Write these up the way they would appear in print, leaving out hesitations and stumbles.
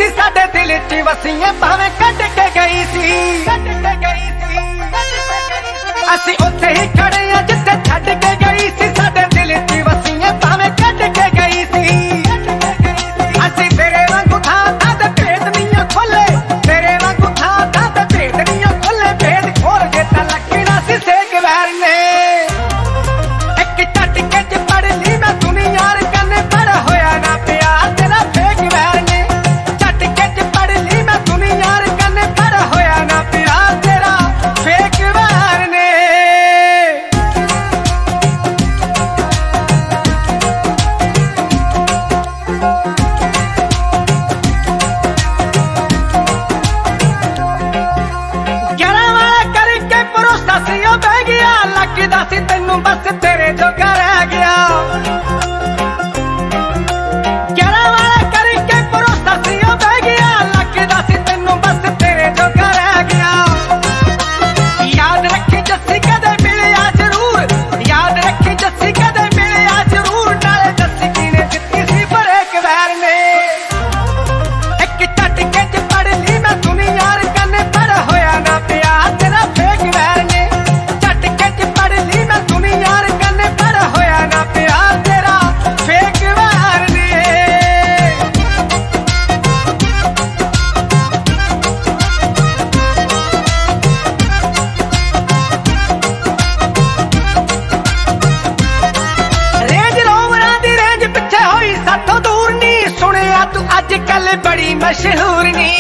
सी साडे दिल च वसीए भावें कट के गई सी असी उत्थे ही खड़े आ जिथे छड्ड के गई सी साडे दिल च वसीए भावें कट के गई सी असी तेरे वांगू था ते भेद नहीं खोले तेरे वांगू था ते भेद नहीं खोले भेद खोल के तां लगना सी सेक वैर ने एक झटके च पढ़ ली मैं दुनिया कन्ने बड़ा होया ना प्यार तेरा फेक वैर ने झटके च पढ़ ली मैं दुनिया कन्ने बड़ा होया ना प्यार तेरा फेक वैर ने बह गया लगदा सी तेनू बस तेरे जोगा रह गया 11 वाला करके भरोसा सी बह गया लगदा सी तेनू बस तेरे जोगा रह गया याद रखी जस्सी कदे मिलिया जरूर याद रखी जस्सी कदे मिलिया जरूर नाले जस्सी कीने जित्ती सी पर एक वैर ने एक झटके च पढ़ ली मैं दुनिया कन्ने बड़ा होया ना प्यार तेरा फेक वैर ने अजकल बड़ी मशहूर नी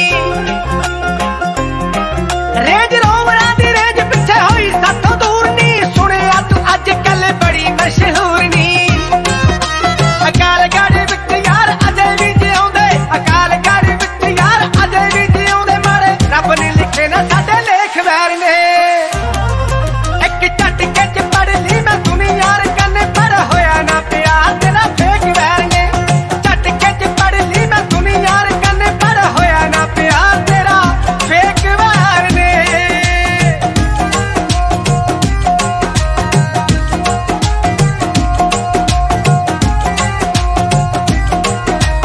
रेंज रोवरा दी रेंज पिछे होई साथों दूर नी सुनिया तू अजकल बड़ी मशहूर नी अकाल गाड़ी विच यार अजय भी जिउंदे अकाल गाड़ी विच यार अजय भी जिउंदे मारे रब ने लिखे ना साडे लेख वैर ने एक झटके च पढ़ ली मैं दुनिया कन्ने बड़ा होया ना प्यार तेरा फेक वैर ने झटके च पढ़ ली मैं दुनिया कन्ने बड़ा होया ना प्यार तेरा फेक वैर ने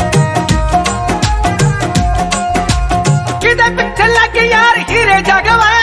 किदे पिछे लग यार हीरे जगवा